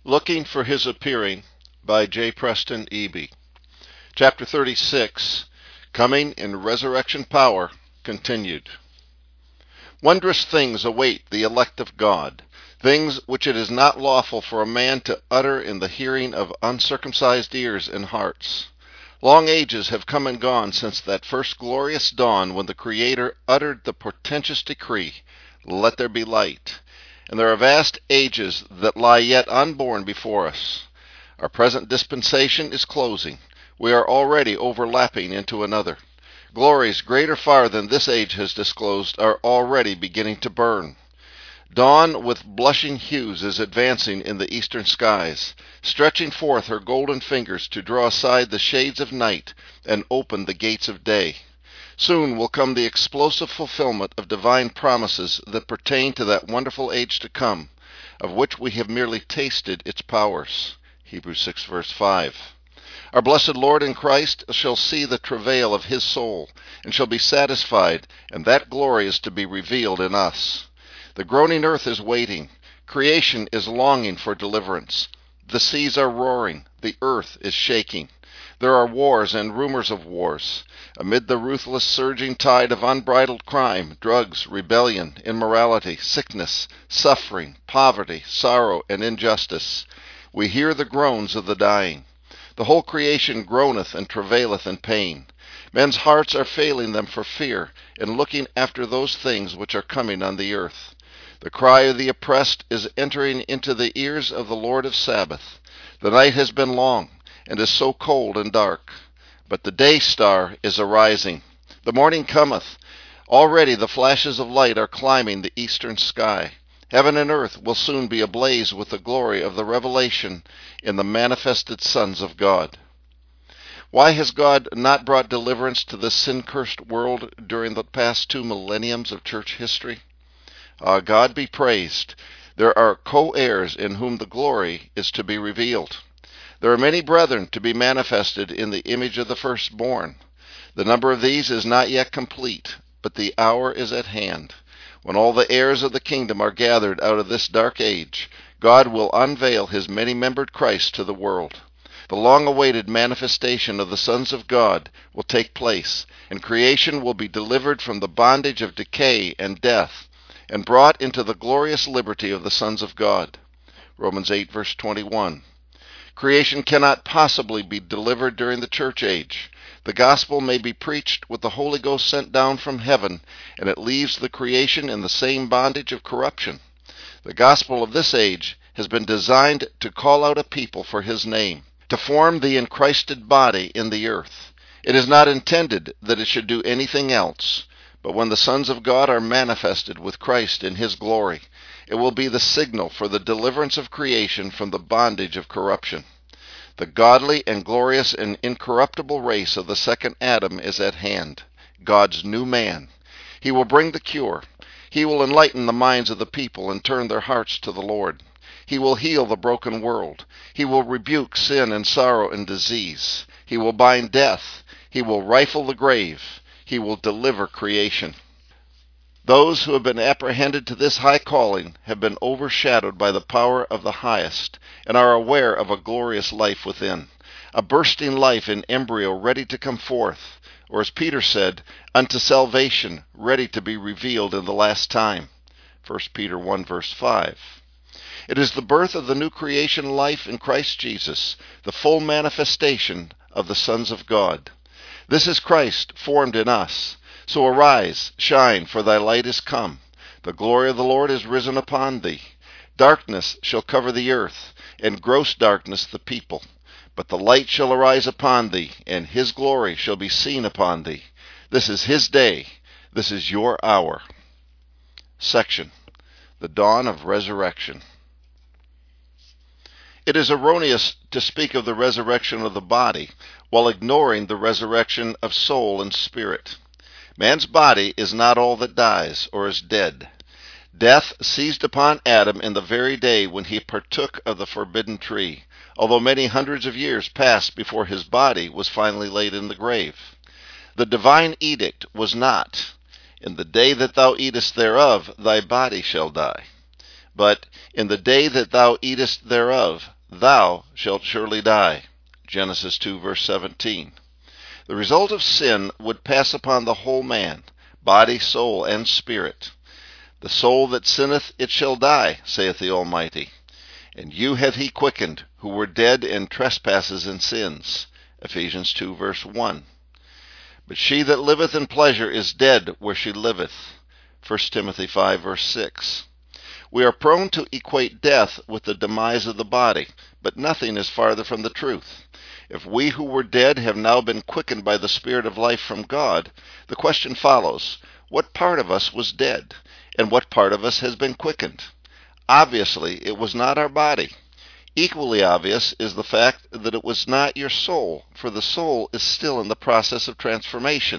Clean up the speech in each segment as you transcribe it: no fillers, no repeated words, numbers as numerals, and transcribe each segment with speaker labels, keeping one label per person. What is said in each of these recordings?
Speaker 1: Looking for His Appearing by J. Preston Eby. Chapter 36, Coming in Resurrection Power, continued. Wondrous things await the elect of God, things which it is not lawful for a man to utter in the hearing of uncircumcised ears and hearts. Long ages have come and gone since that first glorious dawn when the Creator uttered the portentous decree, "Let there be light." And there are vast ages that lie yet unborn before us. Our present dispensation is closing. We are already overlapping into another. Glories greater far than this age has disclosed are already beginning to burn. Dawn with blushing hues is advancing in the eastern skies, stretching forth her golden fingers to draw aside the shades of night and open the gates of day. Soon will come the explosive fulfillment of divine promises that pertain to that wonderful age to come, of which we have merely tasted its powers. Hebrews 6 verse 5. Our blessed Lord in Christ shall see the travail of His soul, and shall be satisfied, and that glory is to be revealed in us. The groaning earth is waiting. Creation is longing for deliverance. The seas are roaring. The earth is shaking. There are wars and rumors of wars. Amid the ruthless surging tide of unbridled crime, drugs, rebellion, immorality, sickness, suffering, poverty, sorrow, and injustice, we hear the groans of the dying. The whole creation groaneth and travaileth in pain. Men's hearts are failing them for fear, and looking after those things which are coming on the earth. The cry of the oppressed is entering into the ears of the Lord of Sabaoth. The night has been long, and is so cold and dark. But the day star is arising. The morning cometh. Already the flashes of light are climbing the eastern sky. Heaven and earth will soon be ablaze with the glory of the revelation in the manifested sons of God. Why has God not brought deliverance to this sin-cursed world during the past 2 millenniums of church history? God be praised. There are co-heirs in whom the glory is to be revealed. There are many brethren to be manifested in the image of the firstborn. The number of these is not yet complete, but the hour is at hand. When all the heirs of the kingdom are gathered out of this dark age, God will unveil His many-membered Christ to the world. The long-awaited manifestation of the sons of God will take place, and creation will be delivered from the bondage of decay and death, and brought into the glorious liberty of the sons of God. Romans 8 verse 21. Creation cannot possibly be delivered during the church age. The gospel may be preached with the Holy Ghost sent down from heaven, and it leaves the creation in the same bondage of corruption. The gospel of this age has been designed to call out a people for His name, to form the enchrysted body in the earth. It is not intended that it should do anything else, but when the sons of God are manifested with Christ in His glory, it will be the signal for the deliverance of creation from the bondage of corruption. The godly and glorious and incorruptible race of the second Adam is at hand, God's new man. He will bring the cure. He will enlighten the minds of the people and turn their hearts to the Lord. He will heal the broken world. He will rebuke sin and sorrow and disease. He will bind death. He will rifle the grave. He will deliver creation. Those who have been apprehended to this high calling have been overshadowed by the power of the highest, and are aware of a glorious life within, a bursting life in embryo ready to come forth, or as Peter said, unto salvation, ready to be revealed in the last time. 1 Peter 1 verse 5. It is the birth of the new creation life in Christ Jesus, the full manifestation of the sons of God. This is Christ formed in us. So arise, shine, for thy light is come. The glory of the Lord is risen upon thee. Darkness shall cover the earth, and gross darkness the people. But the light shall arise upon thee, and His glory shall be seen upon thee. This is His day. This is your hour. Section: The Dawn of Resurrection. It is erroneous to speak of the resurrection of the body while ignoring the resurrection of soul and spirit. Man's body is not all that dies or is dead. Death seized upon Adam in the very day when he partook of the forbidden tree, although many hundreds of years passed before his body was finally laid in the grave. The divine edict was not, "In the day that thou eatest thereof, thy body shall die," but "In the day that thou eatest thereof, thou shalt surely die. Genesis 2, verse 17. The result of sin would pass upon the whole man, body, soul, and spirit. The soul that sinneth, it shall die, saith the Almighty. And you hath he quickened, who were dead in trespasses and sins. Ephesians 2, verse 1. But she that liveth in pleasure is dead where she liveth. 1 Timothy 5, verse 6. We are prone to equate death with the demise of the body, but nothing is farther from the truth. If we who were dead have now been quickened by the Spirit of life from God, the question follows, what part of us was dead, and what part of us has been quickened? Obviously, it was not our body. Equally obvious is the fact that it was not your soul, for the soul is still in the process of transformation.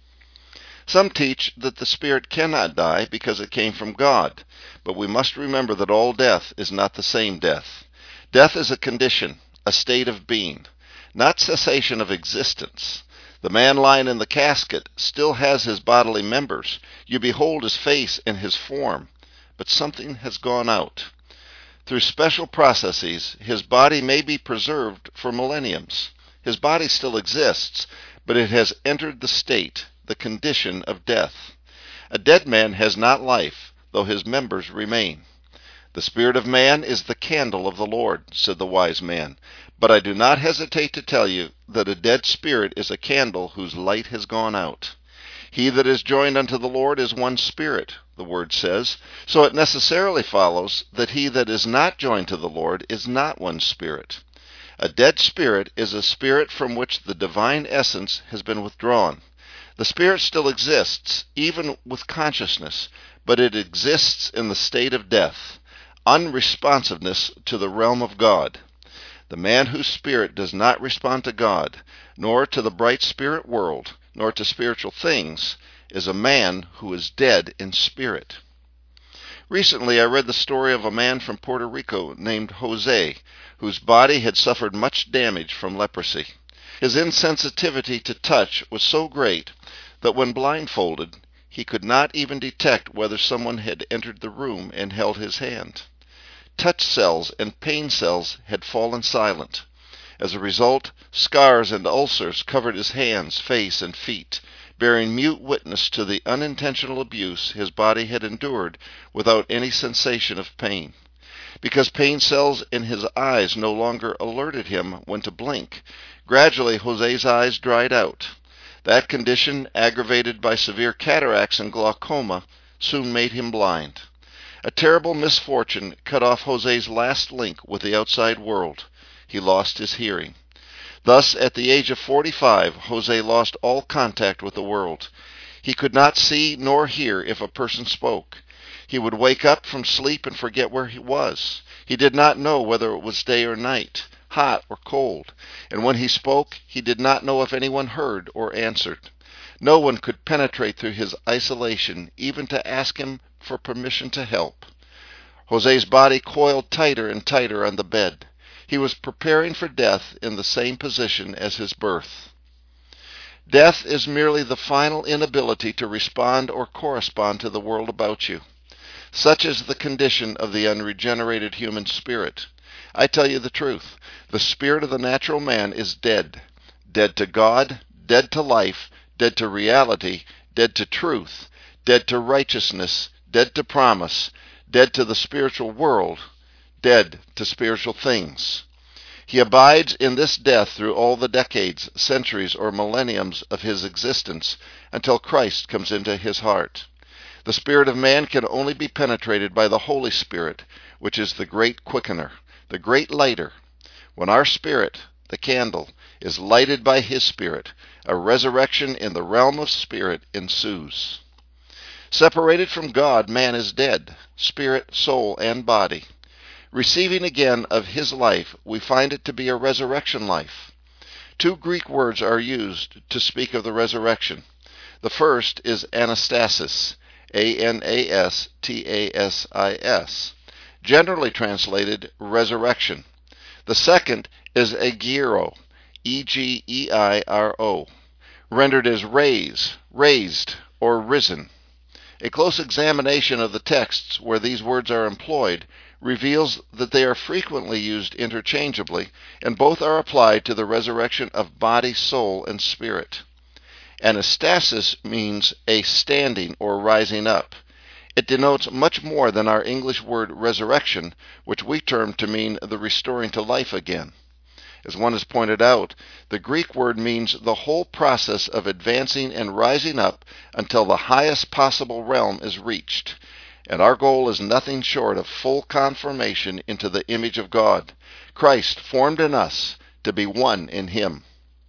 Speaker 1: Some teach that the spirit cannot die because it came from God, but we must remember that all death is not the same death. Death is a condition, a state of being, not cessation of existence. The man lying in the casket still has his bodily members. You behold his face and his form, but something has gone out. Through special processes, his body may be preserved for millenniums. His body still exists, but it has entered the state, the condition of death. A dead man has not life, though his members remain. The spirit of man is the candle of the Lord, said the wise man. But I do not hesitate to tell you that a dead spirit is a candle whose light has gone out. He that is joined unto the Lord is one spirit, the word says. So it necessarily follows that he that is not joined to the Lord is not one spirit. A dead spirit is a spirit from which the divine essence has been withdrawn. The spirit still exists, even with consciousness, but it exists in the state of death, unresponsiveness to the realm of God. The man whose spirit does not respond to God, nor to the bright spirit world, nor to spiritual things, is a man who is dead in spirit. Recently I read the story of a man from Puerto Rico named Jose, whose body had suffered much damage from leprosy. His insensitivity to touch was so great that when blindfolded, he could not even detect whether someone had entered the room and held his hand. Touch cells and pain cells had fallen silent. As a result, scars and ulcers covered his hands, face, and feet, bearing mute witness to the unintentional abuse his body had endured without any sensation of pain. Because pain cells in his eyes no longer alerted him when to blink, gradually Jose's eyes dried out. That condition, aggravated by severe cataracts and glaucoma, soon made him blind. A terrible misfortune cut off Jose's last link with the outside world. He lost his hearing. Thus, at the age of 45, Jose lost all contact with the world. He could not see nor hear if a person spoke. He would wake up from sleep and forget where he was. He did not know whether it was day or night, hot or cold, and when he spoke, he did not know if anyone heard or answered. No one could penetrate through his isolation, even to ask him for permission to help. Jose's body coiled tighter and tighter on the bed. He was preparing for death in the same position as his birth. Death is merely the final inability to respond or correspond to the world about you. Such is the condition of the unregenerated human spirit. I tell you the truth. The spirit of the natural man is dead. Dead to God, dead to life, dead to reality, dead to truth, dead to righteousness, dead to promise, dead to the spiritual world, dead to spiritual things. He abides in this death through all the decades, centuries, or millenniums of his existence until Christ comes into his heart. The spirit of man can only be penetrated by the Holy Spirit, which is the great quickener, the great lighter. When our spirit, the candle, is lighted by his Spirit, a resurrection in the realm of spirit ensues. Separated from God, man is dead, spirit, soul, and body. Receiving again of his life, we find it to be a resurrection life. Two Greek words are used to speak of the resurrection. The first is anastasis, A-N-A-S-T-A-S-I-S, generally translated resurrection. The second is egeiro, E-G-E-I-R-O, rendered as raise, raised, or risen. A close examination of the texts where these words are employed reveals that they are frequently used interchangeably, and both are applied to the resurrection of body, soul, and spirit. Anastasis means a standing or rising up. It denotes much more than our English word resurrection, which we term to mean the restoring to life again. As one has pointed out, the Greek word means the whole process of advancing and rising up until the highest possible realm is reached. And our goal is nothing short of full conformation into the image of God, Christ formed in us to be one in Him.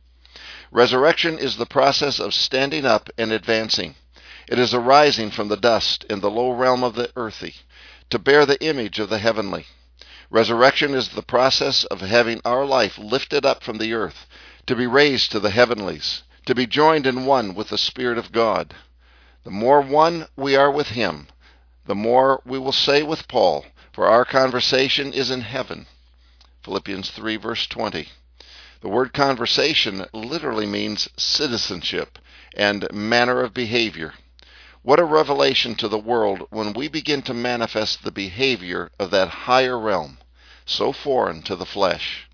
Speaker 1: Resurrection is the process of standing up and advancing. It is arising from the dust in the low realm of the earthy, to bear the image of the heavenly. Resurrection is the process of having our life lifted up from the earth, to be raised to the heavenlies, to be joined in one with the Spirit of God. The more one we are with Him, the more we will say with Paul, for our conversation is in heaven. Philippians 3 verse 20. The word conversation literally means citizenship and manner of behavior. What a revelation to the world when we begin to manifest the behavior of that higher realm, so foreign to the flesh.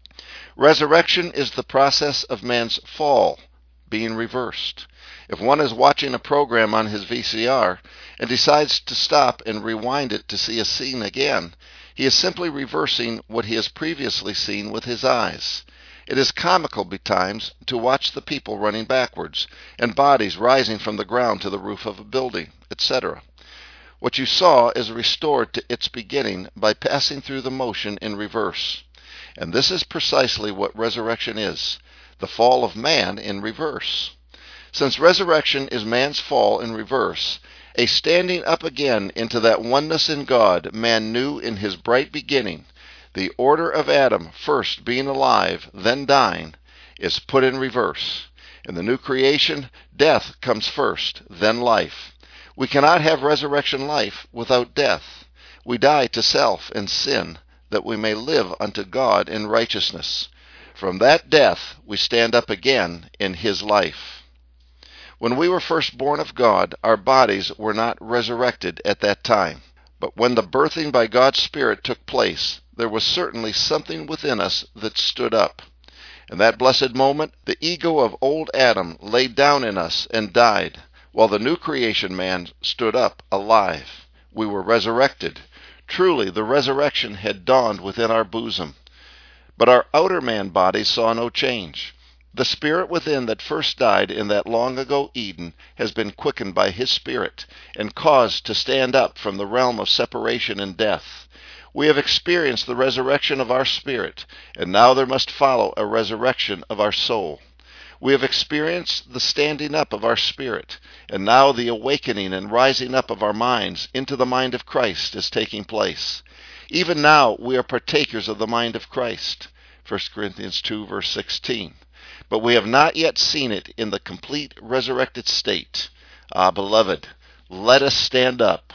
Speaker 1: Resurrection is the process of man's fall being reversed. If one is watching a program on his VCR and decides to stop and rewind it to see a scene again, he is simply reversing what he has previously seen with his eyes. It is comical betimes to watch the people running backwards, and bodies rising from the ground to the roof of a building, etc. What you saw is restored to its beginning by passing through the motion in reverse. And this is precisely what resurrection is, the fall of man in reverse. Since resurrection is man's fall in reverse, a standing up again into that oneness in God man knew in his bright beginning, the order of Adam first being alive, then dying, is put in reverse. In the new creation, death comes first, then life. We cannot have resurrection life without death. We die to self and sin, that we may live unto God in righteousness. From that death we stand up again in His life. When we were first born of God, our bodies were not resurrected at that time. But when the birthing by God's Spirit took place, there was certainly something within us that stood up. In that blessed moment, the ego of old Adam laid down in us and died, while the new creation man stood up alive. We were resurrected. Truly, the resurrection had dawned within our bosom. But our outer man bodies saw no change. The spirit within that first died in that long ago Eden has been quickened by His Spirit and caused to stand up from the realm of separation and death. We have experienced the resurrection of our spirit, and now there must follow a resurrection of our soul. We have experienced the standing up of our spirit, and now the awakening and rising up of our minds into the mind of Christ is taking place. Even now we are partakers of the mind of Christ, 1 Corinthians 2 verse 16. But we have not yet seen it in the complete resurrected state. Ah, beloved, let us stand up.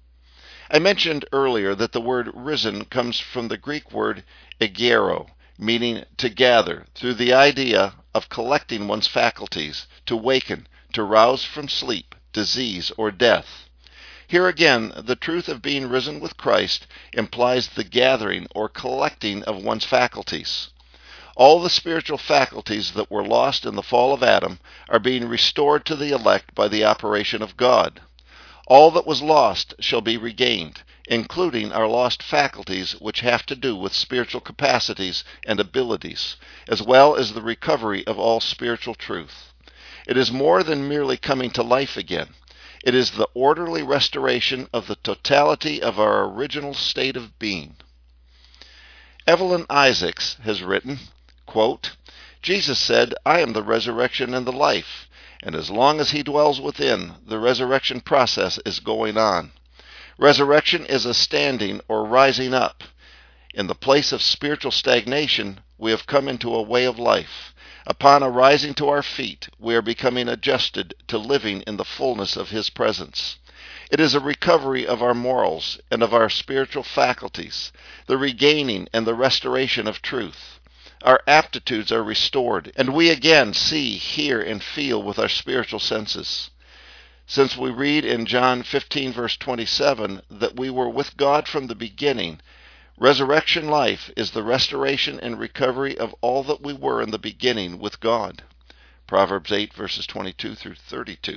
Speaker 1: I mentioned earlier that the word risen comes from the Greek word egero, meaning to gather, through the idea of collecting one's faculties, to waken, to rouse from sleep, disease, or death. Here again, the truth of being risen with Christ implies the gathering or collecting of one's faculties. All the spiritual faculties that were lost in the fall of Adam are being restored to the elect by the operation of God. All that was lost shall be regained, including our lost faculties which have to do with spiritual capacities and abilities, as well as the recovery of all spiritual truth. It is more than merely coming to life again. It is the orderly restoration of the totality of our original state of being. Evelyn Isaacs has written, quote, Jesus said, I am the resurrection and the life. And as long as He dwells within, the resurrection process is going on. Resurrection is a standing or rising up. In the place of spiritual stagnation, we have come into a way of life. Upon arising to our feet, we are becoming adjusted to living in the fullness of His presence. It is a recovery of our morals and of our spiritual faculties, the regaining and the restoration of truth. Our aptitudes are restored, and we again see, hear, and feel with our spiritual senses. Since we read in John 15, verse 27, that we were with God from the beginning, resurrection life is the restoration and recovery of all that we were in the beginning with God. Proverbs 8, verses 22 through 32.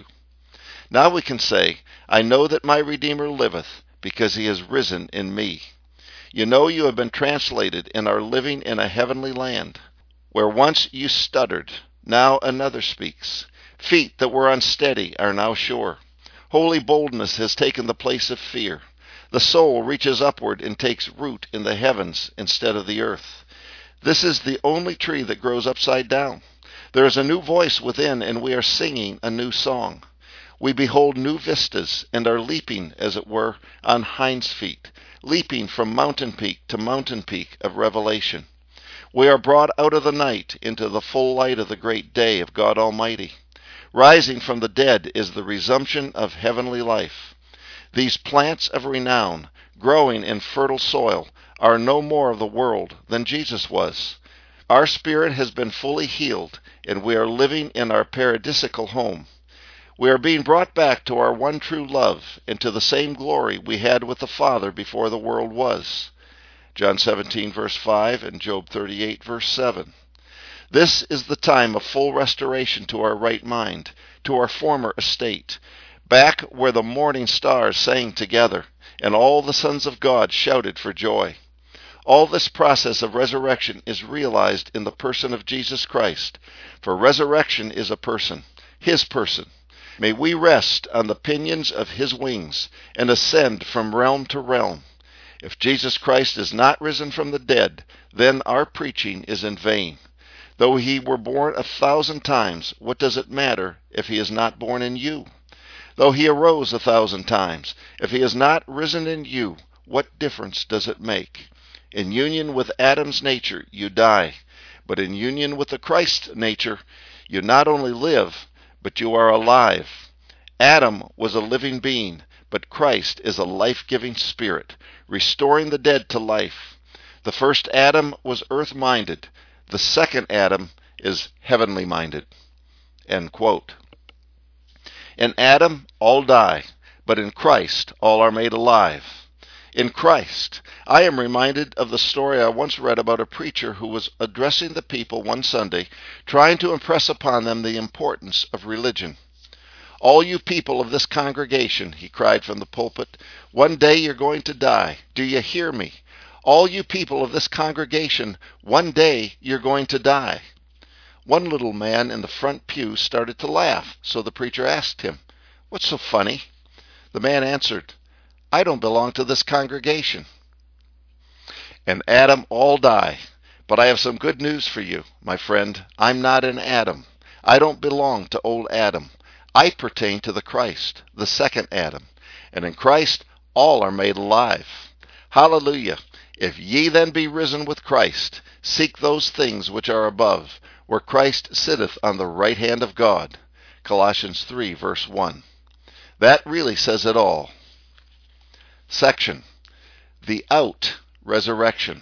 Speaker 1: Now we can say, I know that my Redeemer liveth, because he has risen in me. You know you have been translated and are living in a heavenly land. Where once you stuttered, now another speaks. Feet that were unsteady are now sure. Holy boldness has taken the place of fear. The soul reaches upward and takes root in the heavens instead of the earth. This is the only tree that grows upside down. There is a new voice within, and we are singing a new song. We behold new vistas and are leaping, as it were, on hinds feet, leaping from mountain peak to mountain peak of revelation. We are brought out of the night into the full light of the great day of God Almighty. Rising from the dead is the resumption of heavenly life. These plants of renown, growing in fertile soil, are no more of the world than Jesus was. Our spirit has been fully healed, and we are living in our paradisical home. We are being brought back to our one true love and to the same glory we had with the Father before the world was. John 17, verse 5, and Job 38, verse 7. This is the time of full restoration to our right mind, to our former estate, back where the morning stars sang together, and all the sons of God shouted for joy. All this process of resurrection is realized in the person of Jesus Christ, for resurrection is a person, his person. May we rest on the pinions of his wings and ascend from realm to realm. If Jesus Christ is not risen from the dead, then our preaching is in vain. Though he were born 1,000 times, what does it matter if he is not born in you? Though he arose 1,000 times, if he is not risen in you, what difference does it make? In union with Adam's nature, you die, but in union with the Christ nature, you not only live, but you are alive. Adam was a living being, but Christ is a life-giving spirit, restoring the dead to life. The first Adam was earth-minded. The second Adam is heavenly-minded. End quote. In Adam, all die, but in Christ, all are made alive. In Christ, I am reminded of the story I once read about a preacher who was addressing the people one Sunday, trying to impress upon them the importance of religion. All you people of this congregation, he cried from the pulpit, one day you're going to die. Do you hear me? All you people of this congregation, one day you're going to die. One little man in the front pew started to laugh, so the preacher asked him, What's so funny? The man answered, I don't belong to this congregation. In Adam all die, but I have some good news for you, my friend. I'm not an Adam. I don't belong to old Adam. I pertain to the Christ, the second Adam, and in Christ all are made alive. Hallelujah! If ye then be risen with Christ, seek those things which are above, where Christ sitteth on the right hand of God. Colossians 3, verse 1. That really says it all. Section: The Out Resurrection.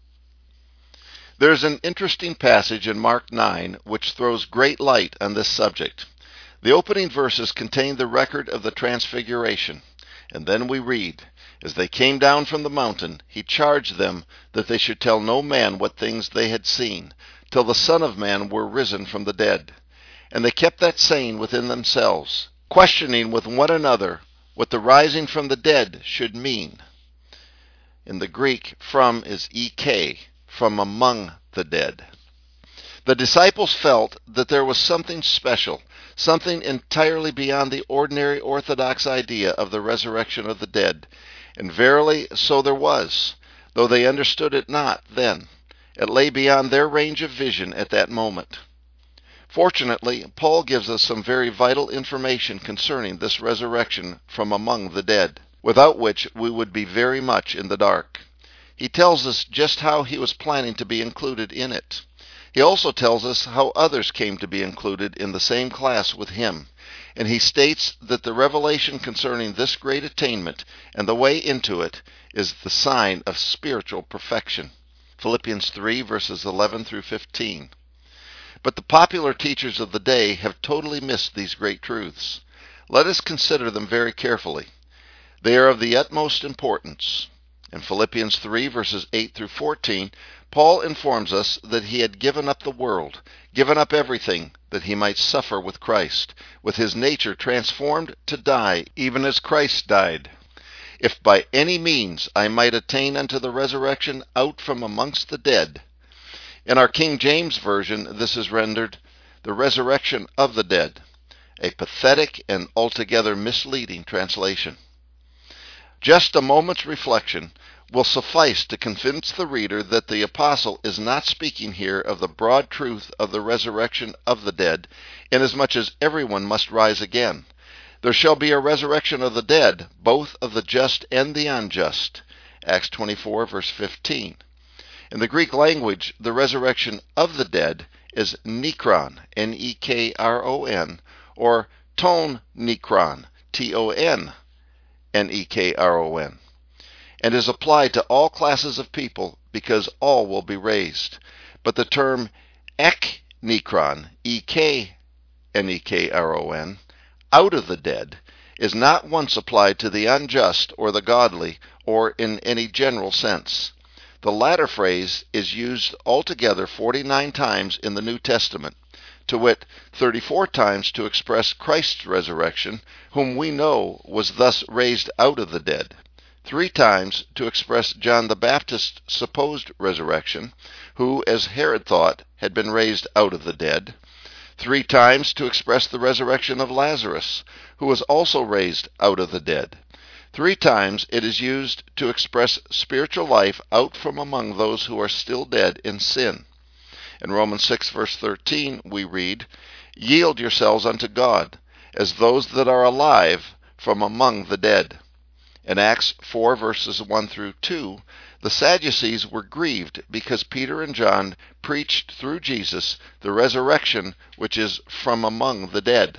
Speaker 1: There's an interesting passage in Mark 9 which throws great light on this subject. The opening verses contain the record of the Transfiguration, and then we read, As they came down from the mountain, he charged them that they should tell no man what things they had seen, till the Son of Man were risen from the dead. And they kept that saying within themselves, questioning with one another what the rising from the dead should mean. In the Greek, from is ek, from among the dead. The disciples felt that there was something special, something entirely beyond the ordinary orthodox idea of the resurrection of the dead. And verily so there was, though they understood it not then. It lay beyond their range of vision at that moment. Fortunately, Paul gives us some very vital information concerning this resurrection from among the dead, without which we would be very much in the dark. He tells us just how he was planning to be included in it. He also tells us how others came to be included in the same class with him, and he states that the revelation concerning this great attainment and the way into it is the sign of spiritual perfection. Philippians 3, verses 11 through 15. But the popular teachers of the day have totally missed these great truths. Let us consider them very carefully. They are of the utmost importance. In Philippians 3, verses 8 through 14, Paul informs us that he had given up the world, given up everything, that he might suffer with Christ, with his nature transformed to die, even as Christ died. If by any means I might attain unto the resurrection out from amongst the dead. In our King James Version, this is rendered, the resurrection of the dead, a pathetic and altogether misleading translation. Just a moment's reflection will suffice to convince the reader that the apostle is not speaking here of the broad truth of the resurrection of the dead, inasmuch as everyone must rise again. There shall be a resurrection of the dead, both of the just and the unjust. Acts 24, verse 15. In the Greek language, the resurrection of the dead is nekron, N-E-K-R-O-N, or ton nekron, T-O-N-N-E-K-R-O-N, and is applied to all classes of people because all will be raised. But the term ek nekron, E-K-N-E-K-R-O-N, out of the dead, is not once applied to the unjust or the godly or in any general sense. The latter phrase is used altogether 49 times in the New Testament, to wit, 34 times to express Christ's resurrection, whom we know was thus raised out of the dead, 3 times to express John the Baptist's supposed resurrection, who, as Herod thought, had been raised out of the dead, 3 times to express the resurrection of Lazarus, who was also raised out of the dead. 3 times it is used to express spiritual life out from among those who are still dead in sin. In Romans 6, verse 13, we read, "Yield yourselves unto God, as those that are alive from among the dead." In Acts 4, verses 1 through 2, the Sadducees were grieved because Peter and John preached through Jesus the resurrection which is from among the dead.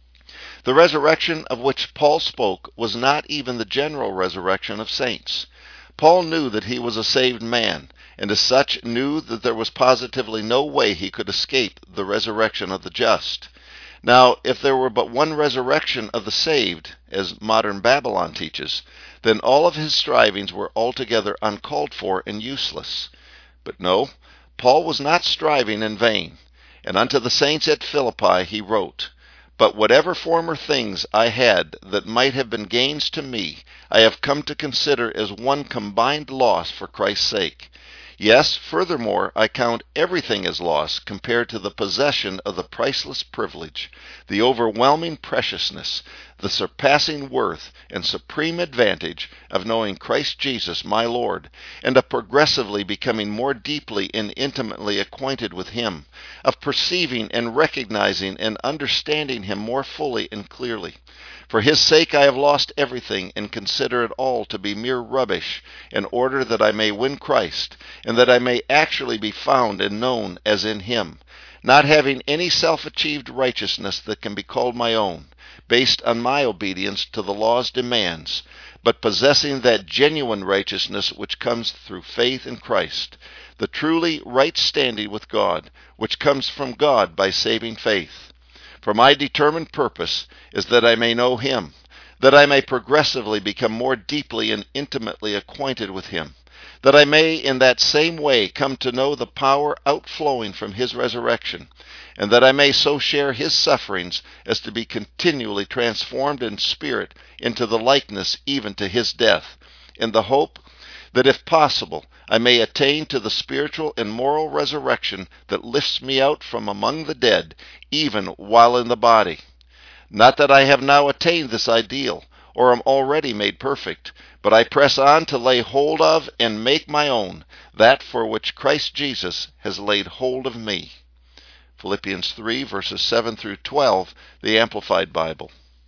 Speaker 1: The resurrection of which Paul spoke was not even the general resurrection of saints. Paul knew that he was a saved man, and as such knew that there was positively no way he could escape the resurrection of the just. Now, if there were but one resurrection of the saved, as modern Babylon teaches, then all of his strivings were altogether uncalled for and useless. But no, Paul was not striving in vain, and unto the saints at Philippi he wrote, "But whatever former things I had that might have been gains to me, I have come to consider as one combined loss for Christ's sake. Yes, furthermore, I count everything as loss compared to the possession of the priceless privilege, the overwhelming preciousness, the surpassing worth and supreme advantage of knowing Christ Jesus my Lord, and of progressively becoming more deeply and intimately acquainted with Him, of perceiving and recognizing and understanding Him more fully and clearly. For His sake I have lost everything and consider it all to be mere rubbish, in order that I may win Christ, and that I may actually be found and known as in Him, not having any self-achieved righteousness that can be called my own, based on my obedience to the law's demands, but possessing that genuine righteousness which comes through faith in Christ, the truly right standing with God, which comes from God by saving faith. For my determined purpose is that I may know Him, that I may progressively become more deeply and intimately acquainted with Him, that I may in that same way come to know the power outflowing from His resurrection, and that I may so share His sufferings as to be continually transformed in spirit into the likeness even to His death, in the hope that if possible I may attain to the spiritual and moral resurrection that lifts me out from among the dead, even while in the body. Not that I have now attained this ideal, or am already made perfect, but I press on to lay hold of and make my own that for which Christ Jesus has laid hold of me. Philippians 3, verses 7 through 12, the Amplified Bible.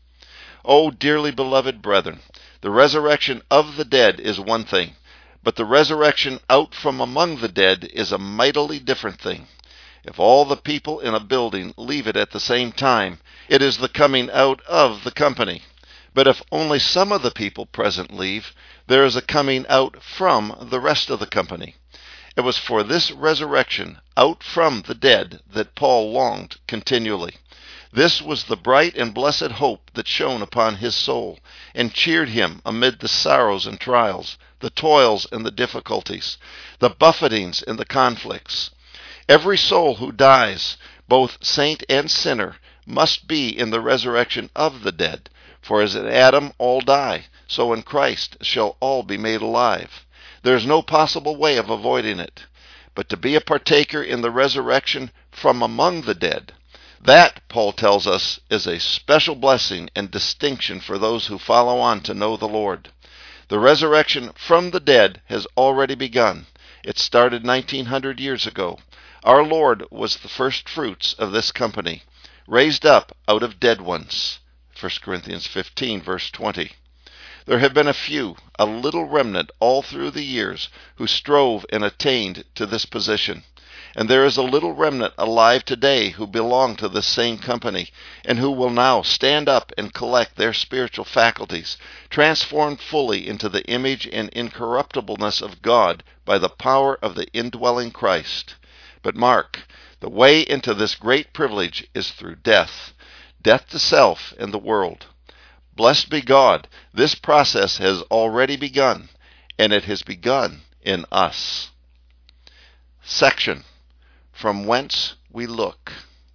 Speaker 1: O dearly beloved brethren, the resurrection of the dead is one thing, but the resurrection out from among the dead is a mightily different thing. If all the people in a building leave it at the same time, it is the coming out of the company. But if only some of the people present leave, there is a coming out from the rest of the company. It was for this resurrection out from the dead that Paul longed continually. This was the bright and blessed hope that shone upon his soul and cheered him amid the sorrows and trials, the toils and the difficulties, the buffetings and the conflicts. Every soul who dies, both saint and sinner, must be in the resurrection of the dead. For as in Adam all die, so in Christ shall all be made alive. There is no possible way of avoiding it. But to be a partaker in the resurrection from among the dead, that, Paul tells us, is a special blessing and distinction for those who follow on to know the Lord. The resurrection from the dead has already begun. It started 1900 years ago. Our Lord was the first fruits of this company, raised up out of dead ones. 1 Corinthians 15, verse 20. There have been a little remnant all through the years, who strove and attained to this position. And there is a little remnant alive today who belong to this same company, and who will now stand up and collect their spiritual faculties, transformed fully into the image and incorruptibleness of God by the power of the indwelling Christ. But mark, the way into this great privilege is through death to self and the world. Blessed be God, this process has already begun, and it has begun in us. Section: From Whence We Look.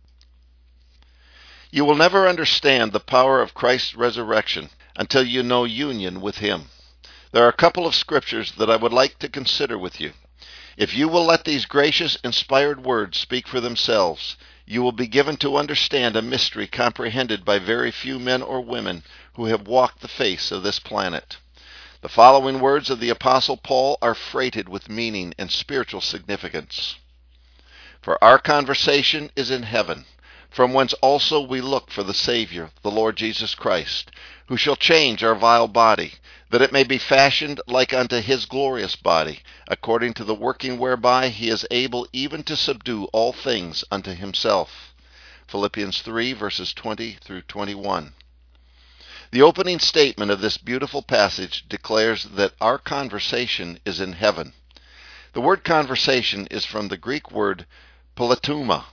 Speaker 1: You will never understand the power of Christ's resurrection until you know union with Him. There are a couple of scriptures that I would like to consider with you. If you will let these gracious, inspired words speak for themselves, you will be given to understand a mystery comprehended by very few men or women who have walked the face of this planet. The following words of the Apostle Paul are freighted with meaning and spiritual significance. For our conversation is in heaven, from whence also we look for the Savior, the Lord Jesus Christ, who shall change our vile body, that it may be fashioned like unto his glorious body, according to the working whereby he is able even to subdue all things unto himself. Philippians 3, verses 20 through 21. The opening statement of this beautiful passage declares that our conversation is in heaven. The word conversation is from the Greek word politeuma,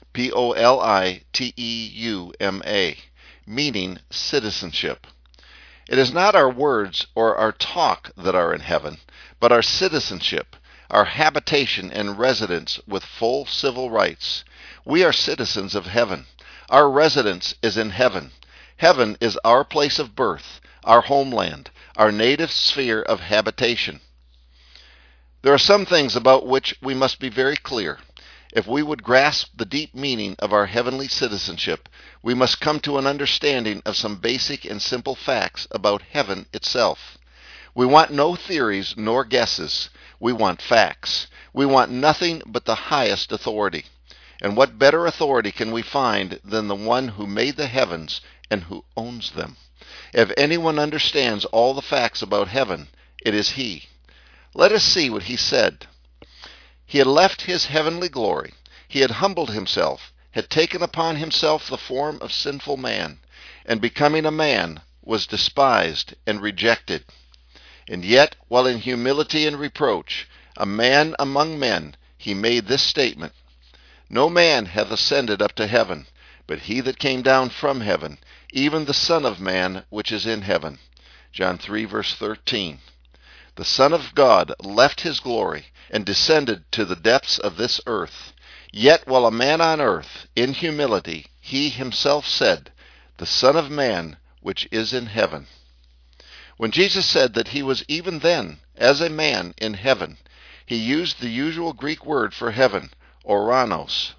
Speaker 1: Politeuma, meaning citizenship. It is not our words or our talk that are in heaven, but our citizenship, our habitation and residence with full civil rights. We are citizens of heaven. Our residence is in heaven. Heaven is our place of birth, our homeland, our native sphere of habitation. There are some things about which we must be very clear. If we would grasp the deep meaning of our heavenly citizenship, we must come to an understanding of some basic and simple facts about heaven itself. We want no theories nor guesses. We want facts. We want nothing but the highest authority. And what better authority can we find than the one who made the heavens and who owns them? If anyone understands all the facts about heaven, it is he. Let us see what he said. He had left his heavenly glory. He had humbled himself, had taken upon himself the form of sinful man, and becoming a man, was despised and rejected. And yet, while in humility and reproach, a man among men, he made this statement: No man hath ascended up to heaven, but he that came down from heaven, even the Son of Man which is in heaven. John 3, verse 13. The Son of God left his glory and descended to the depths of this earth. Yet while a man on earth, in humility, he himself said, The Son of Man which is in heaven. When Jesus said that he was even then, as a man, in heaven, he used the usual Greek word for heaven, Ouranos,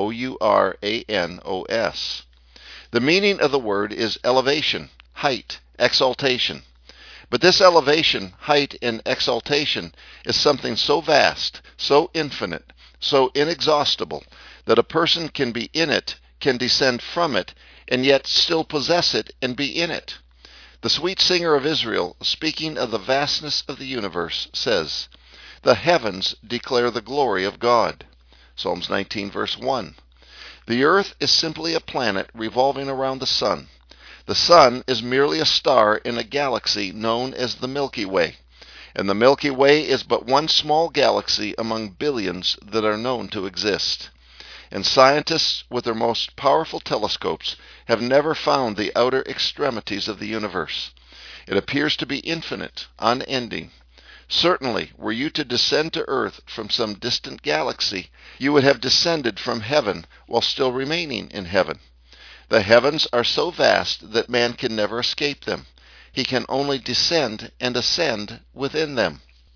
Speaker 1: O-U-R-A-N-O-S. The meaning of the word is elevation, height, exaltation. But this elevation, height, and exaltation is something so vast, so infinite, so inexhaustible, that a person can be in it, can descend from it, and yet still possess it and be in it. The sweet singer of Israel, speaking of the vastness of the universe, says, The heavens declare the glory of God. Psalms 19, verse 1. The earth is simply a planet revolving around the sun. The sun is merely a star in a galaxy known as the Milky Way, and the Milky Way is but one small galaxy among billions that are known to exist. and scientists with their most powerful telescopes have never found the outer extremities of the universe. It appears to be infinite, unending. Certainly, were you to descend to earth from some distant galaxy, you would have descended from heaven while still remaining in heaven. The heavens are so vast that man can never escape them. He can only descend and ascend within them.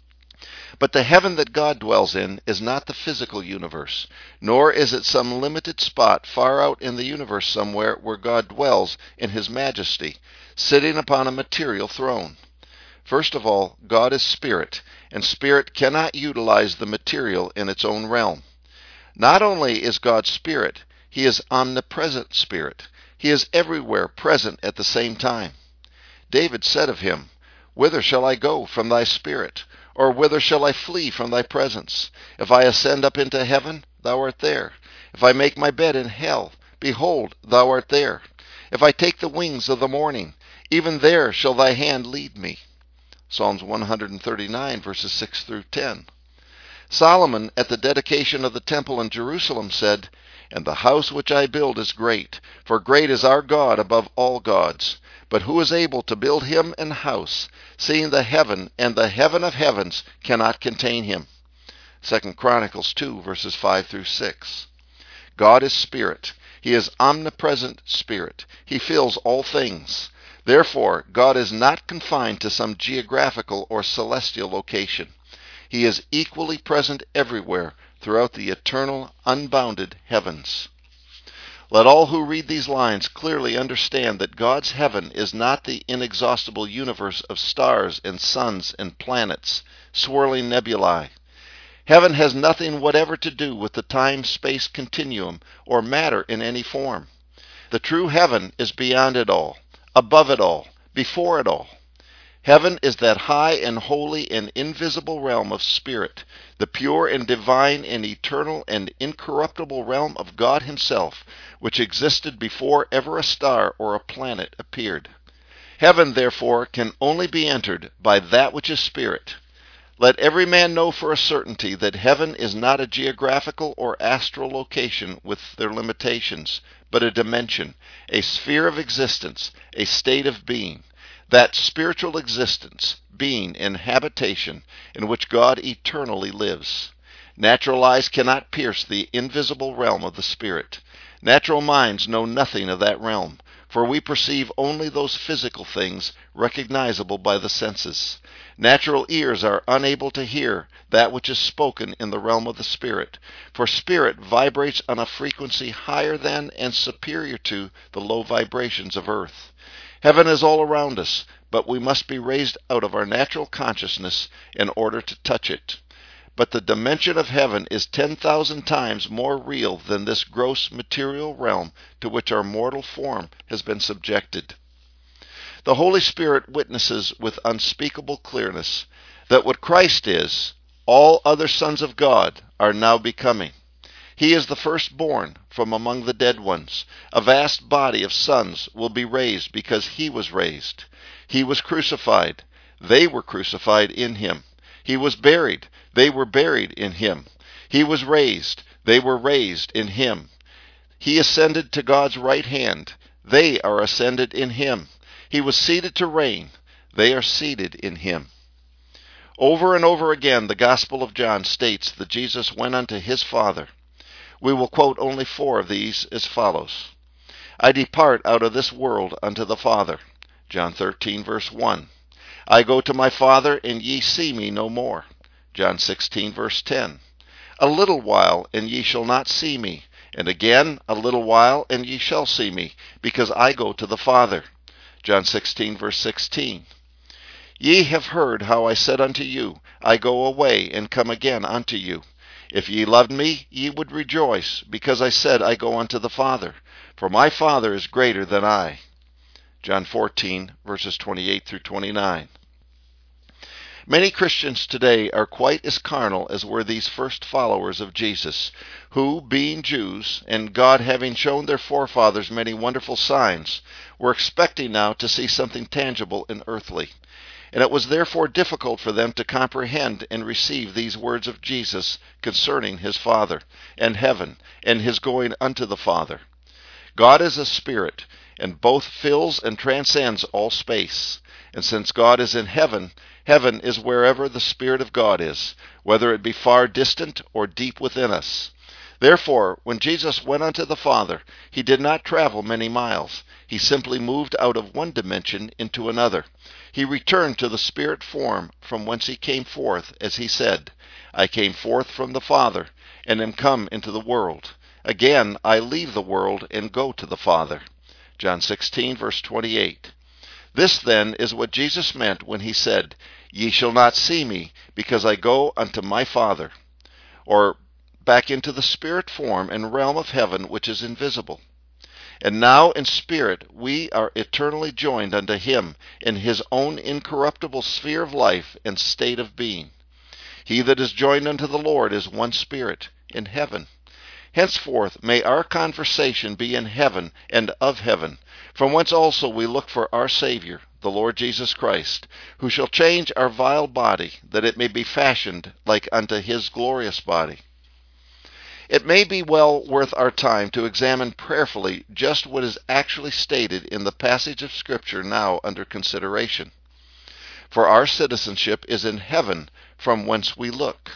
Speaker 1: But the heaven that God dwells in is not the physical universe, nor is it some limited spot far out in the universe somewhere where God dwells in his majesty, sitting upon a material throne. First of all, God is spirit, and spirit cannot utilize the material in its own realm. Not only is God spirit, he is omnipresent spirit. He is everywhere present at the same time. David said of him, "Whither shall I go from thy spirit? Or whither shall I flee from thy presence? If I ascend up into heaven, thou art there. If I make my bed in hell, behold, thou art there. If I take the wings of the morning, even there shall thy hand lead me." Psalms 139, verses 6 through 10. Solomon, at the dedication of the temple in Jerusalem, said, "And the house which I build is great, for great is our God above all gods. But who is able to build him an house, seeing the heaven and the heaven of heavens cannot contain him?" 2 Chronicles 2, verses 5 through 6. God is spirit. He is omnipresent spirit. He fills all things. Therefore, God is not confined to some geographical or celestial location. He is equally present everywhere throughout the eternal, unbounded heavens. Let all who read these lines clearly understand that God's heaven is not the inexhaustible universe of stars and suns and planets, swirling nebulae. Heaven has nothing whatever to do with the time-space continuum or matter in any form. The true heaven is beyond it all, above it all, before it all. Heaven is that high and holy and invisible realm of spirit, the pure and divine and eternal and incorruptible realm of God himself, which existed before ever a star or a planet appeared. Heaven, therefore, can only be entered by that which is spirit. Let every man know for a certainty that heaven is not a geographical or astral location with their limitations, but a dimension, a sphere of existence, a state of being. That spiritual existence, being, and habitation in which God eternally lives. Natural eyes cannot pierce the invisible realm of the Spirit. Natural minds know nothing of that realm, for we perceive only those physical things recognizable by the senses. Natural ears are unable to hear that which is spoken in the realm of the Spirit, for Spirit vibrates on a frequency higher than and superior to the low vibrations of earth. Heaven is all around us, but we must be raised out of our natural consciousness in order to touch it. But the dimension of heaven is 10,000 times more real than this gross material realm to which our mortal form has been subjected. The Holy Spirit witnesses with unspeakable clearness that what Christ is, all other sons of God are now becoming. He is the firstborn from among the dead ones. A vast body of sons will be raised because he was raised. He was crucified. They were crucified in him. He was buried. They were buried in him. He was raised. They were raised in him. He ascended to God's right hand. They are ascended in him. He was seated to reign. They are seated in him. Over and over again, the Gospel of John states that Jesus went unto his Father. We will quote only 4 of these as follows. I depart out of this world unto the Father. John 13, verse 1. I go to my Father, and ye see me no more. John 16, verse 10. A little while, and ye shall not see me. And again, a little while, and ye shall see me, because I go to the Father. John 16, verse 16. Ye have heard how I said unto you, I go away, and come again unto you. If ye loved me, ye would rejoice, because I said, I go unto the Father. For my Father is greater than I. John 14, verses 28 through 29. Many Christians today are quite as carnal as were these first followers of Jesus, who, being Jews, and God having shown their forefathers many wonderful signs, were expecting now to see something tangible and earthly. and it was therefore difficult for them to comprehend and receive these words of Jesus concerning his Father, and heaven, and his going unto the Father. God is a spirit, and both fills and transcends all space. And since God is in heaven, heaven is wherever the Spirit of God is, whether it be far distant or deep within us. Therefore, when Jesus went unto the Father, he did not travel many miles. He simply moved out of one dimension into another. He returned to the spirit form from whence he came forth, as he said, I came forth from the Father, and am come into the world. Again, I leave the world and go to the Father. John 16, verse 28. This then is what Jesus meant when he said, Ye shall not see me, because I go unto my Father. Or back into the spirit form and realm of heaven which is invisible. And now in spirit we are eternally joined unto him in his own incorruptible sphere of life and state of being. He that is joined unto the Lord is one spirit in heaven. Henceforth may our conversation be in heaven and of heaven, from whence also we look for our Savior, the Lord Jesus Christ, who shall change our vile body, that it may be fashioned like unto his glorious body. It may be well worth our time to examine prayerfully just what is actually stated in the passage of Scripture now under consideration. For our citizenship is in heaven, from whence we look.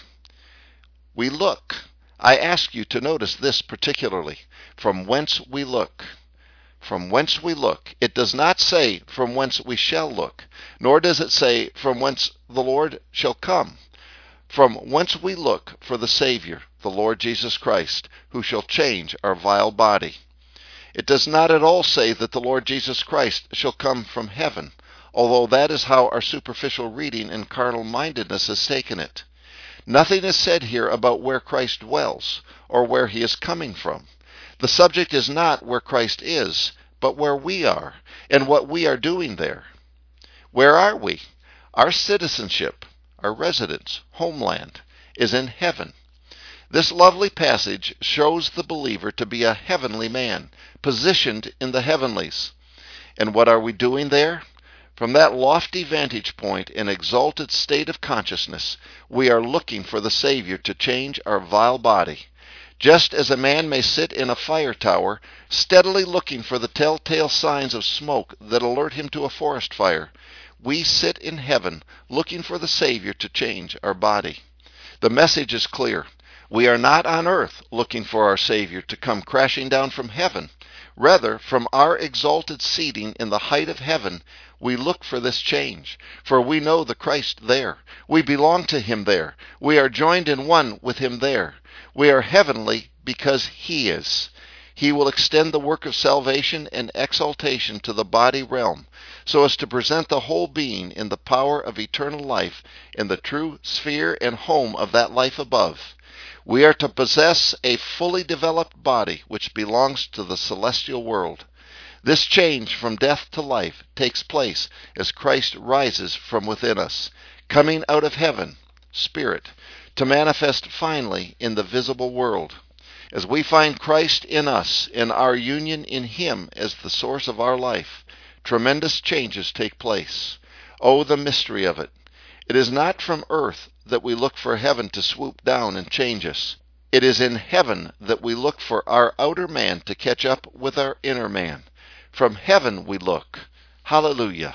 Speaker 1: We look. I ask you to notice this particularly. From whence we look. From whence we look. It does not say from whence we shall look, nor does it say from whence the Lord shall come. From whence we look for the Savior, the Lord Jesus Christ, who shall change our vile body. It does not at all say that the Lord Jesus Christ shall come from heaven, although that is how our superficial reading and carnal-mindedness has taken it. Nothing is said here about where Christ dwells, or where he is coming from. The subject is not where Christ is, but where we are, and what we are doing there. Where are we? Our citizenship, our residence, homeland, is in heaven. This lovely passage shows the believer to be a heavenly man, positioned in the heavenlies. And what are we doing there? From that lofty vantage point and exalted state of consciousness, we are looking for the Savior to change our vile body. Just as a man may sit in a fire tower, steadily looking for the telltale signs of smoke that alert him to a forest fire, we sit in heaven looking for the Savior to change our body. The message is clear. We are not on earth looking for our Savior to come crashing down from heaven. Rather, from our exalted seating in the height of heaven, we look for this change, for we know the Christ there. We belong to him there. We are joined in one with him there. We are heavenly because he is. He will extend the work of salvation and exaltation to the body realm, so as to present the whole being in the power of eternal life in the true sphere and home of that life above. We are to possess a fully developed body which belongs to the celestial world. This change from death to life takes place as Christ rises from within us, coming out of heaven, spirit, to manifest finally in the visible world. As we find Christ in us and our union in him as the source of our life, tremendous changes take place. Oh, the mystery of it! It is not from earth that we look for heaven to swoop down and change us. It is in heaven that we look for our outer man to catch up with our inner man. From heaven we look. Hallelujah.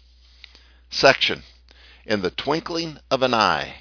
Speaker 1: Section: In the twinkling of an eye.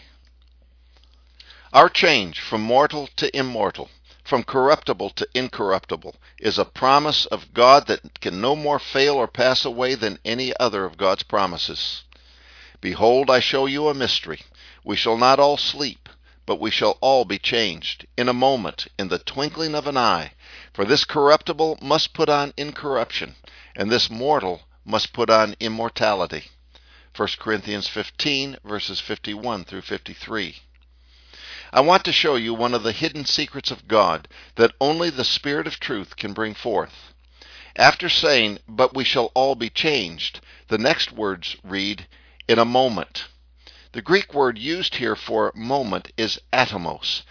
Speaker 1: Our change from mortal to immortal, from corruptible to incorruptible, is a promise of God that can no more fail or pass away than any other of God's promises. Behold, I show you a mystery. We shall not all sleep, but we shall all be changed, in a moment, in the twinkling of an eye. For this corruptible must put on incorruption, and this mortal must put on immortality. 1 Corinthians 15, verses 51 through 53. I want to show you one of the hidden secrets of God that only the Spirit of truth can bring forth. After saying, but we shall all be changed, the next words read, in a moment. The Greek word used here for moment is atomos,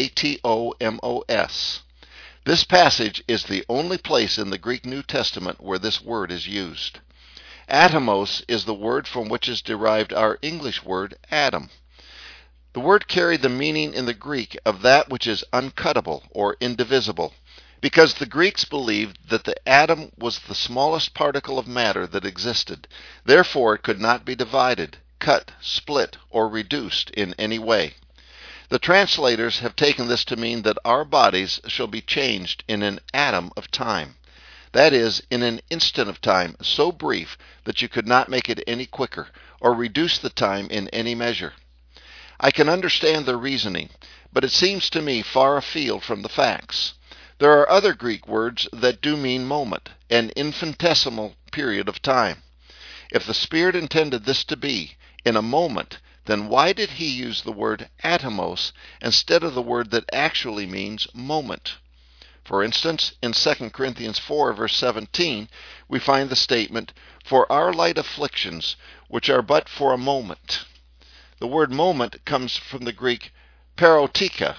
Speaker 1: A-T-O-M-O-S. This passage is the only place in the Greek New Testament where this word is used. Atomos is the word from which is derived our English word atom. The word carried the meaning in the Greek of that which is uncuttable or indivisible, because the Greeks believed that the atom was the smallest particle of matter that existed. Therefore, it could not be divided, cut, split, or reduced in any way. The translators have taken this to mean that our bodies shall be changed in an atom of time. That is, in an instant of time so brief that you could not make it any quicker, or reduce the time in any measure. I can understand their reasoning, but it seems to me far afield from the facts. There are other Greek words that do mean moment, an infinitesimal period of time. If the Spirit intended this to be in a moment, then why did he use the word atomos instead of the word that actually means moment? For instance, in 2 Corinthians 4, verse 17, we find the statement, "For our light afflictions, which are but for a moment." The word moment comes from the Greek parotika,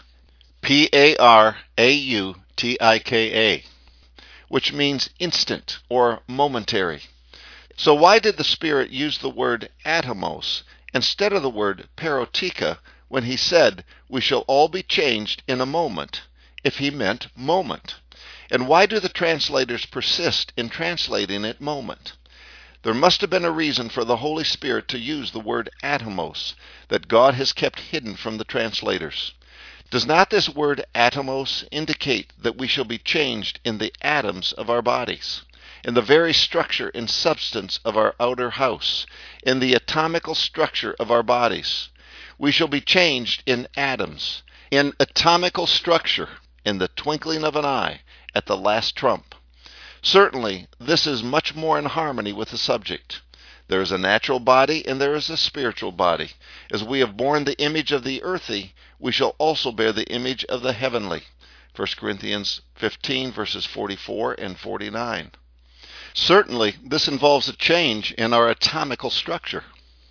Speaker 1: P-A-R-A-U-T-I-K-A, which means instant or momentary. So why did the Spirit use the word atomos instead of the word parotika when he said, "We shall all be changed in a moment," if he meant moment? And why do the translators persist in translating it moment? There must have been a reason for the Holy Spirit to use the word atomos that God has kept hidden from the translators. Does not this word atomos indicate that we shall be changed in the atoms of our bodies, in the very structure and substance of our outer house, in the atomical structure of our bodies? We shall be changed in atoms, in atomical structure, in the twinkling of an eye, at the last trump. Certainly, this is much more in harmony with the subject. There is a natural body and there is a spiritual body. As we have borne the image of the earthy, we shall also bear the image of the heavenly. 1 Corinthians 15, verses 44 and 49. Certainly, this involves a change in our atomical structure.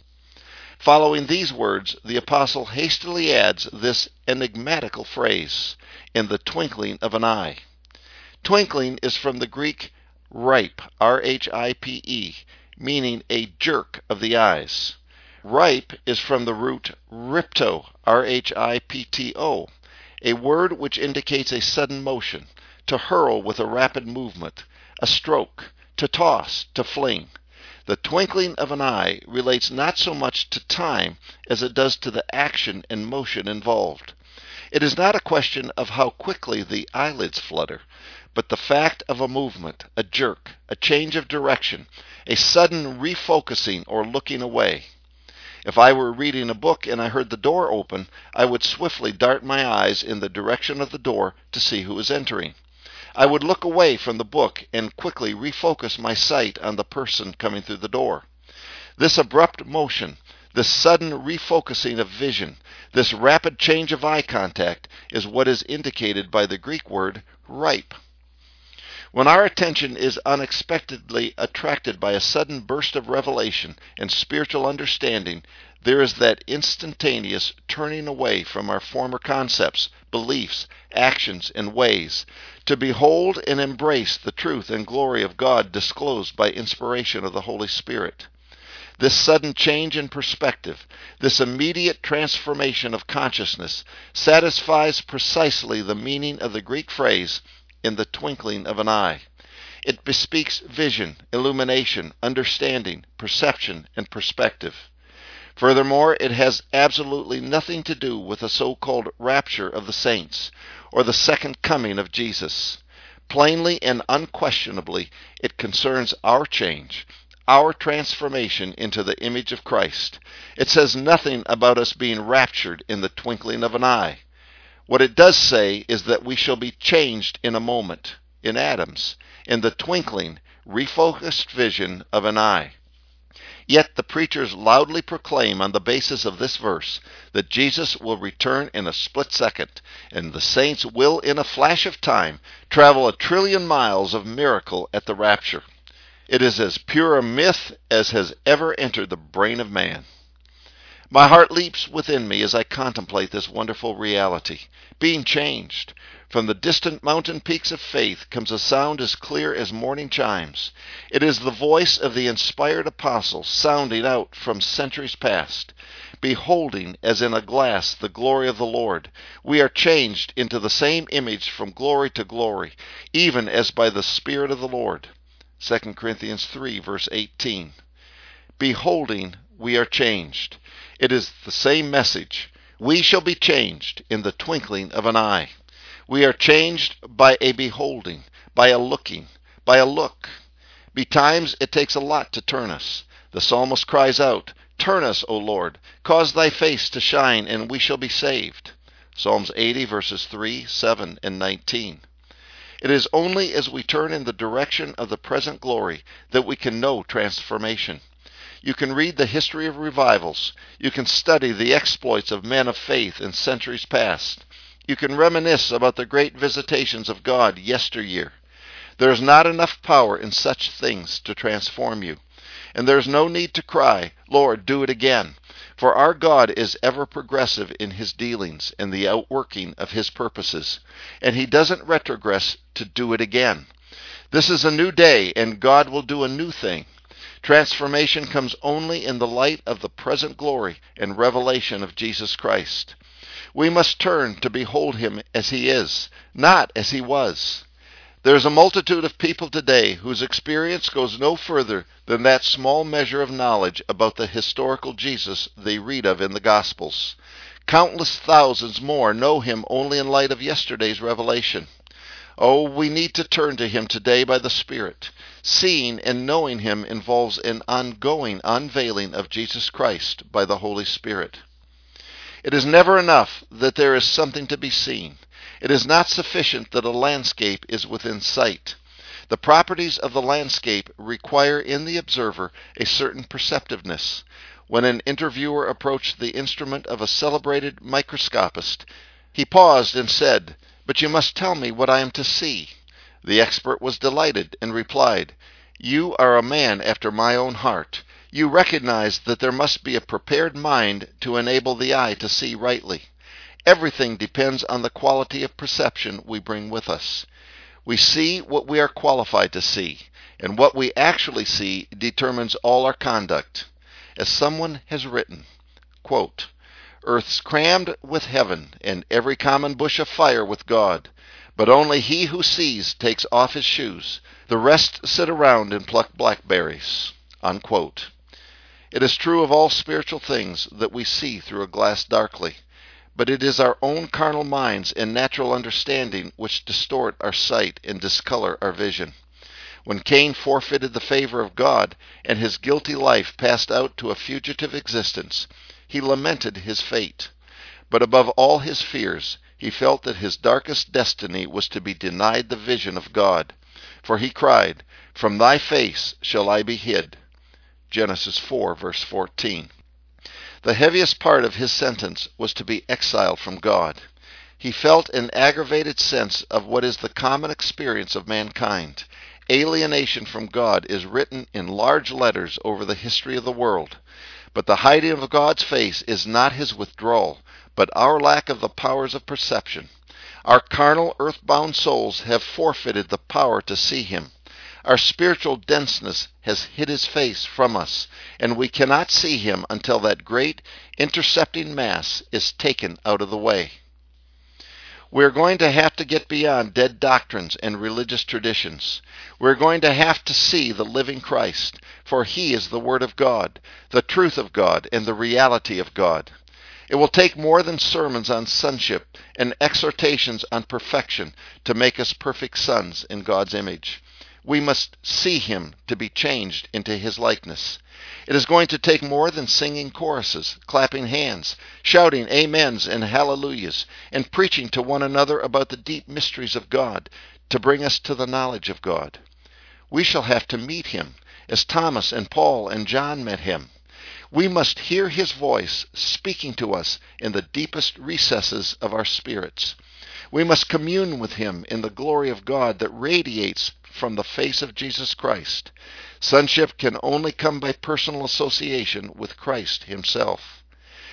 Speaker 1: Following these words, the apostle hastily adds this enigmatical phrase, "in the twinkling of an eye." Twinkling is from the Greek ripe, R-H-I-P-E, meaning a jerk of the eyes. Ripe is from the root ripto, R-H-I-P-T-O, a word which indicates a sudden motion, to hurl with a rapid movement, a stroke, to toss, to fling. The twinkling of an eye relates not so much to time as it does to the action and motion involved. It is not a question of how quickly the eyelids flutter, but the fact of a movement, a jerk, a change of direction, a sudden refocusing or looking away. If I were reading a book and I heard the door open, I would swiftly dart my eyes in the direction of the door to see who is entering. I would look away from the book and quickly refocus my sight on the person coming through the door. This abrupt motion, this sudden refocusing of vision, this rapid change of eye contact is what is indicated by the Greek word ripe. When our attention is unexpectedly attracted by a sudden burst of revelation and spiritual understanding, there is that instantaneous turning away from our former concepts, beliefs, actions, and ways, to behold and embrace the truth and glory of God disclosed by inspiration of the Holy Spirit. This sudden change in perspective, this immediate transformation of consciousness, satisfies precisely the meaning of the Greek phrase, "in the twinkling of an eye." It bespeaks vision, illumination, understanding, perception, and perspective. Furthermore, it has absolutely nothing to do with the so-called rapture of the saints, or the second coming of Jesus. Plainly and unquestionably, it concerns our change, our transformation into the image of Christ. It says nothing about us being raptured in the twinkling of an eye. What it does say is that we shall be changed in a moment, in atoms, in the twinkling, refocused vision of an eye. Yet the preachers loudly proclaim on the basis of this verse that Jesus will return in a split second, and the saints will in a flash of time travel 1,000,000,000,000 miles of miracle at the rapture. It is as pure a myth as has ever entered the brain of man. My heart leaps within me as I contemplate this wonderful reality, being changed. From the distant mountain peaks of faith comes a sound as clear as morning chimes. It is the voice of the inspired apostle sounding out from centuries past. Beholding as in a glass the glory of the Lord, we are changed into the same image from glory to glory, even as by the Spirit of the Lord. 2 Corinthians 3, verse 18. Beholding, we are changed. It is the same message. We shall be changed in the twinkling of an eye. We are changed by a beholding, by a looking, by a look. Betimes it takes a lot to turn us. The psalmist cries out, "Turn us, O Lord, cause thy face to shine, and we shall be saved." Psalms 80, verses 3, 7, and 19. It is only as we turn in the direction of the present glory that we can know transformation. You can read the history of revivals. You can study the exploits of men of faith in centuries past. You can reminisce about the great visitations of God yesteryear. There is not enough power in such things to transform you. And there is no need to cry, "Lord, do it again," for our God is ever progressive in his dealings and the outworking of his purposes, and he doesn't retrogress to do it again. This is a new day, and God will do a new thing. Transformation comes only in the light of the present glory and revelation of Jesus Christ. We must turn to behold him as he is, not as he was. There is a multitude of people today whose experience goes no further than that small measure of knowledge about the historical Jesus they read of in the Gospels. Countless thousands more know him only in light of yesterday's revelation. Oh, we need to turn to him today by the Spirit. Seeing and knowing him involves an ongoing unveiling of Jesus Christ by the Holy Spirit. It is never enough that there is something to be seen. It is not sufficient that a landscape is within sight. The properties of the landscape require in the observer a certain perceptiveness. When an interviewer approached the instrument of a celebrated microscopist, he paused and said, "But you must tell me what I am to see." The expert was delighted and replied, "You are a man after my own heart. You recognize that there must be a prepared mind to enable the eye to see rightly. Everything depends on the quality of perception we bring with us. We see what we are qualified to see, and what we actually see determines all our conduct. As someone has written, quote, "Earth's crammed with heaven, and every common bush afire with God. But only he who sees takes off his shoes. The rest sit around and pluck blackberries." Unquote. It is true of all spiritual things that we see through a glass darkly, but it is our own carnal minds and natural understanding which distort our sight and discolor our vision. When Cain forfeited the favor of God and his guilty life passed out to a fugitive existence, he lamented his fate. But above all his fears, he felt that his darkest destiny was to be denied the vision of God. For he cried, "From thy face shall I be hid." Genesis 4, verse 14. The heaviest part of his sentence was to be exiled from God. He felt an aggravated sense of what is the common experience of mankind. Alienation from God is written in large letters over the history of the world. But the hiding of God's face is not his withdrawal, but our lack of the powers of perception. Our carnal, earth-bound souls have forfeited the power to see him. Our spiritual denseness has hid his face from us, and we cannot see him until that great intercepting mass is taken out of the way. We're going to have to get beyond dead doctrines and religious traditions. We're going to have to see the living Christ, for he is the Word of God, the truth of God, and the reality of God. It will take more than sermons on sonship and exhortations on perfection to make us perfect sons in God's image. We must see him to be changed into his likeness. It is going to take more than singing choruses, clapping hands, shouting amens and hallelujahs, and preaching to one another about the deep mysteries of God to bring us to the knowledge of God. We shall have to meet him as Thomas and Paul and John met him. We must hear his voice speaking to us in the deepest recesses of our spirits. We must commune with him in the glory of God that radiates from the face of Jesus Christ. Sonship can only come by personal association with Christ himself.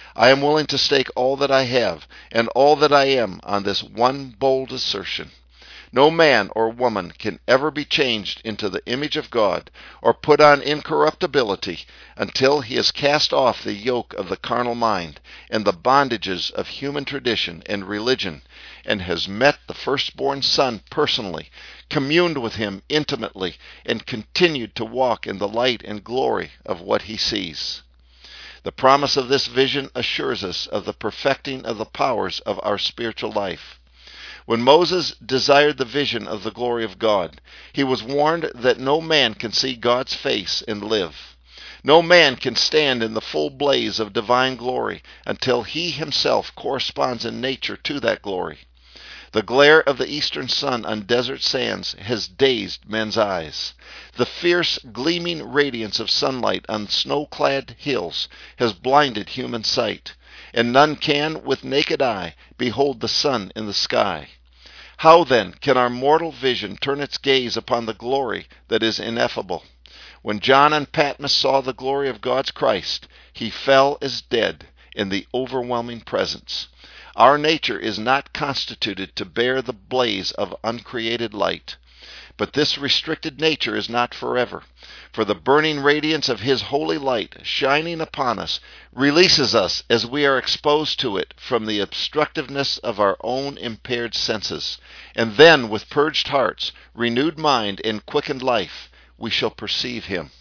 Speaker 1: I am willing to stake all that I have and all that I am on this one bold assertion. No man or woman can ever be changed into the image of God or put on incorruptibility until he has cast off the yoke of the carnal mind and the bondages of human tradition and religion, and has met the firstborn Son personally, communed with him intimately, and continued to walk in the light and glory of what he sees. The promise of this vision assures us of the perfecting of the powers of our spiritual life. When Moses desired the vision of the glory of God, he was warned that no man can see God's face and live. No man can stand in the full blaze of divine glory until he himself corresponds in nature to that glory. The glare of the eastern sun on desert sands has dazed men's eyes. The fierce, gleaming radiance of sunlight on snow-clad hills has blinded human sight, and none can, with naked eye, behold the sun in the sky. How, then, can our mortal vision turn its gaze upon the glory that is ineffable? When John on Patmos saw the glory of God's Christ, he fell as dead in the overwhelming presence. Our nature is not constituted to bear the blaze of uncreated light. But this restricted nature is not forever, for the burning radiance of his holy light shining upon us releases us as we are exposed to it from the obstructiveness of our own impaired senses, and then with purged hearts, renewed mind, and quickened life, we shall perceive him.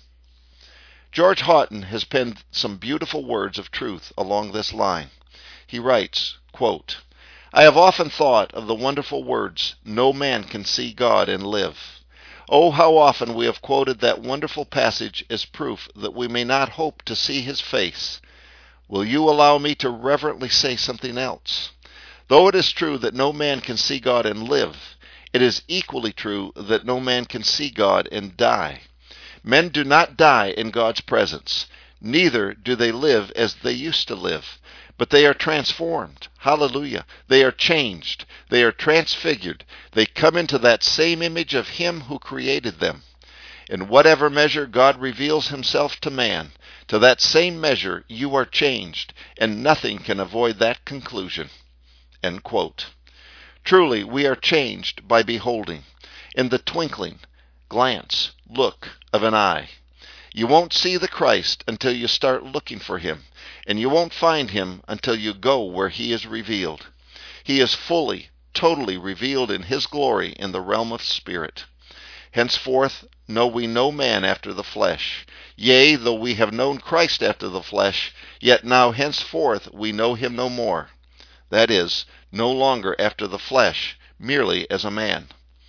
Speaker 1: George Houghton has penned some beautiful words of truth along this line. He writes, quote, I have often thought of the wonderful words, no man can see God and live. Oh, how often we have quoted that wonderful passage as proof that we may not hope to see his face. Will you allow me to reverently say something else? Though it is true that no man can see God and live, it is equally true that no man can see God and die. Men do not die in God's presence, neither do they live as they used to live. But they are transformed. Hallelujah. They are changed. They are transfigured. They come into that same image of him who created them. In whatever measure God reveals himself to man, to that same measure you are changed, and nothing can avoid that conclusion. End quote. Truly, we are changed by beholding, in the twinkling, glance, look of an eye. You won't see the Christ until you start looking for him, and you won't find him until you go where he is revealed. He is fully, totally revealed in his glory in the realm of spirit. Henceforth know we no man after the flesh. Yea, though we have known Christ after the flesh, yet now henceforth we know him no more. That is, no longer after the flesh, merely as a man.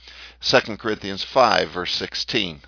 Speaker 1: 2 Corinthians 5, verse 16.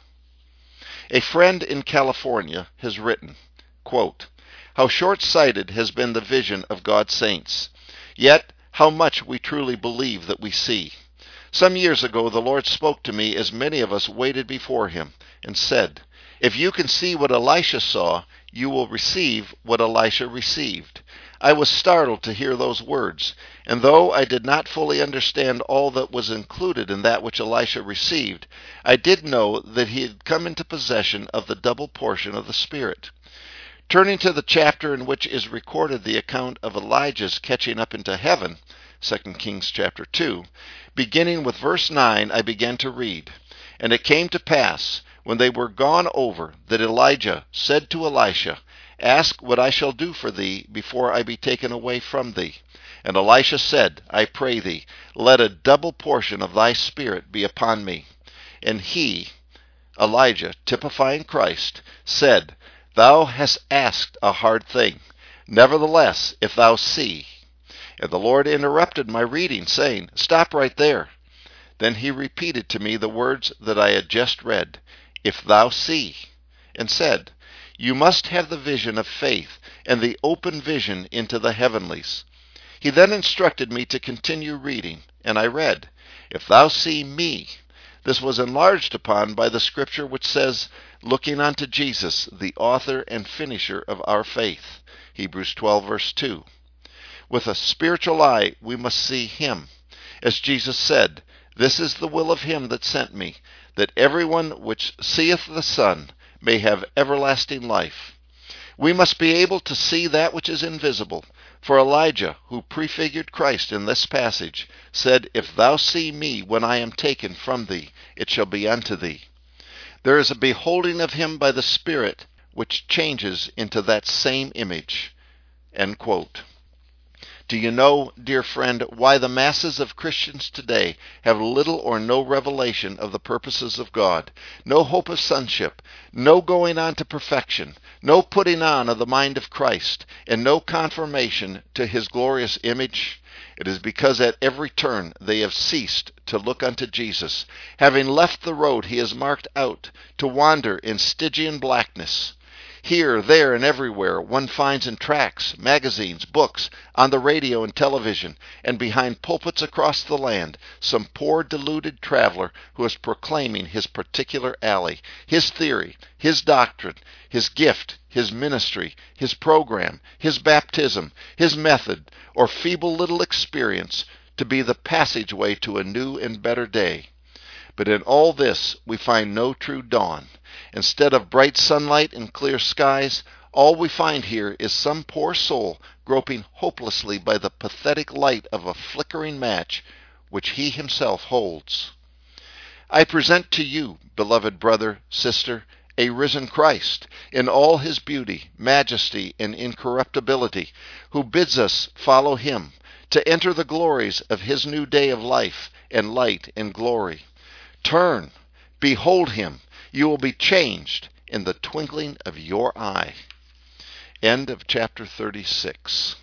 Speaker 1: A friend in California has written, quote, how short-sighted has been the vision of God's saints, yet how much we truly believe that we see. Some years ago the Lord spoke to me as many of us waited before him, and said, if you can see what Elisha saw, you will receive what Elisha received. I was startled to hear those words, and though I did not fully understand all that was included in that which Elisha received, I did know that he had come into possession of the double portion of the Spirit. Turning to the chapter in which is recorded the account of Elijah's catching up into heaven, 2 Kings chapter 2, beginning with verse 9, I began to read. And it came to pass, when they were gone over, that Elijah said to Elisha, ask what I shall do for thee before I be taken away from thee. And Elisha said, I pray thee, let a double portion of thy spirit be upon me. And he, Elijah, typifying Christ, said, thou hast asked a hard thing. Nevertheless, if thou see. And the Lord interrupted my reading, saying, stop right there. Then he repeated to me the words that I had just read, if thou see, and said, you must have the vision of faith and the open vision into the heavenlies. He then instructed me to continue reading, and I read, if thou see me. This was enlarged upon by the scripture which says, looking unto Jesus, the author and finisher of our faith. Hebrews 12, verse 2. With a spiritual eye, we must see him. As Jesus said, this is the will of him that sent me, that everyone which seeth the Son may have everlasting life. We must be able to see that which is invisible. For Elijah, who prefigured Christ in this passage, said, "If thou see me when I am taken from thee, it shall be unto thee." There is a beholding of him by the Spirit which changes into that same image. End quote. Do you know, dear friend, why the masses of Christians today have little or no revelation of the purposes of God, no hope of sonship, no going on to perfection, no putting on of the mind of Christ, and no conformation to his glorious image? It is because at every turn they have ceased to look unto Jesus, having left the road he has marked out, to wander in Stygian blackness. Here, there, and everywhere one finds in tracts, magazines, books, on the radio and television, and behind pulpits across the land, some poor deluded traveler who is proclaiming his particular alley, his theory, his doctrine, his gift, his ministry, his program, his baptism, his method, or feeble little experience to be the passageway to a new and better day. But in all this we find no true dawn. Instead of bright sunlight and clear skies, all we find here is some poor soul groping hopelessly by the pathetic light of a flickering match which he himself holds. I present to you, beloved brother, sister, a risen Christ, in all his beauty, majesty, and incorruptibility, who bids us follow him, to enter the glories of his new day of life and light and glory. Turn, behold him, you will be changed in the twinkling of your eye. End of chapter 36.